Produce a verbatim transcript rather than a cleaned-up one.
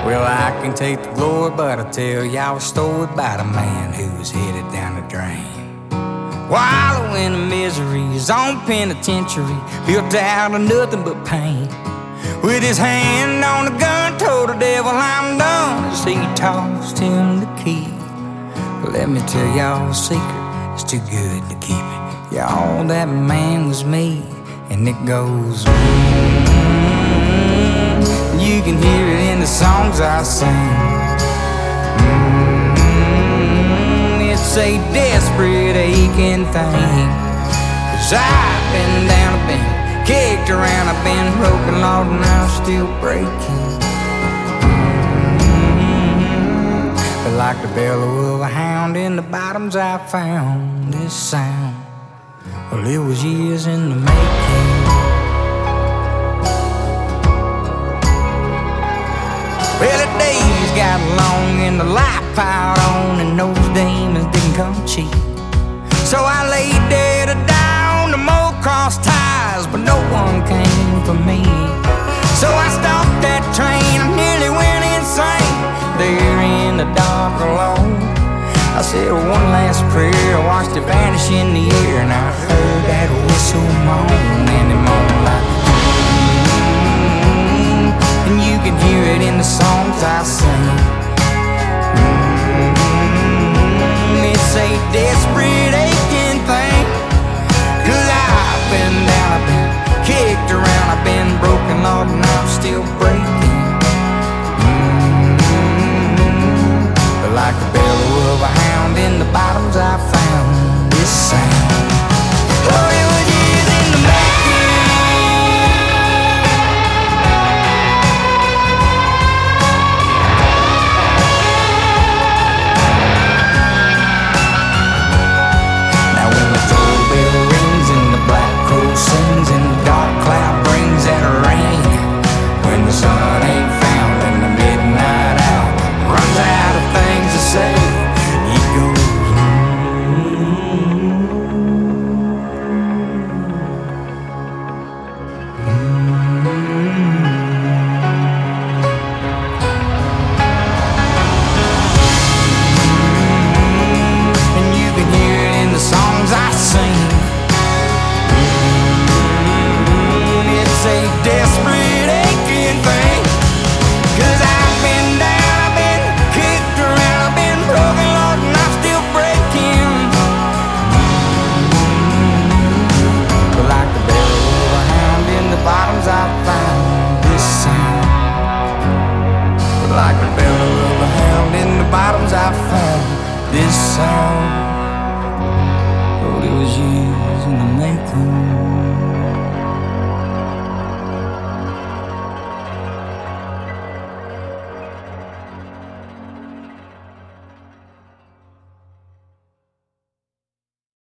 Well, I can take the glory, but I'll tell y'all a story about a man who was headed down the drain. Wallowing in misery, his own penitentiary, built out of nothing but pain. With his hand on the gun, told the devil I'm done, as he tossed him the key. But let me tell y'all a secret, it's too good to keep it. Y'all, that man was me, and it goes mm-hmm. You can hear it in the songs I sing. Mm-hmm. It's a desperate, aching thing. Cause I've been down, I've been kicked around, I've been broken, Lord, and I'm still breaking. Mm-hmm. But like the bellow of a hound in the bottoms, I found this sound. Well, it was years in the making. Well, the days got long and the light piled on, and those demons didn't come cheap. So I laid there to die on the mold cross ties, but no one came for me. So I stopped that train, I nearly went insane. There in the dark alone, I said one last prayer, I watched it vanish in the air, and I heard that whistle moan, and it moaned like mm-hmm. And you can hear it in the songs I sing.